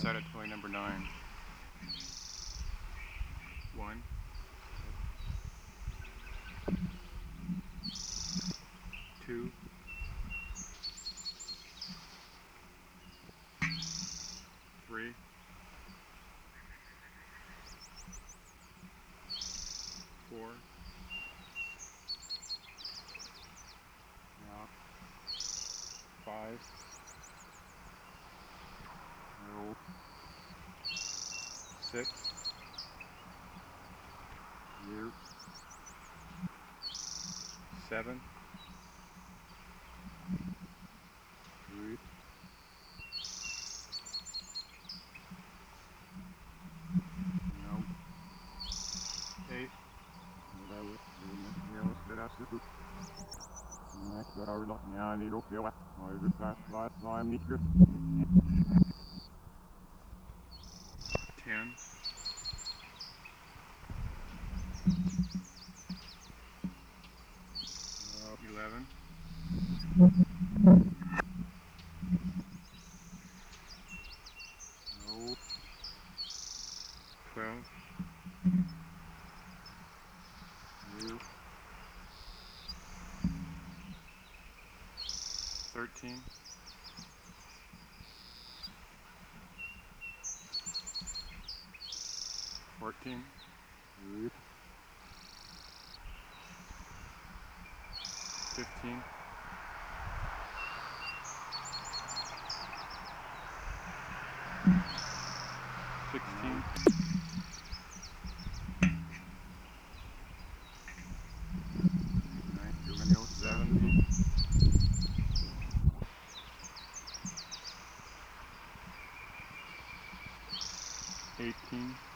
outside of toy number 9. 1, 2, 3, 4, yeah, 5, no, 6, no, 7, 8, 8. Ten, 11, 12, 13, 14, 15, 16, 17, 18,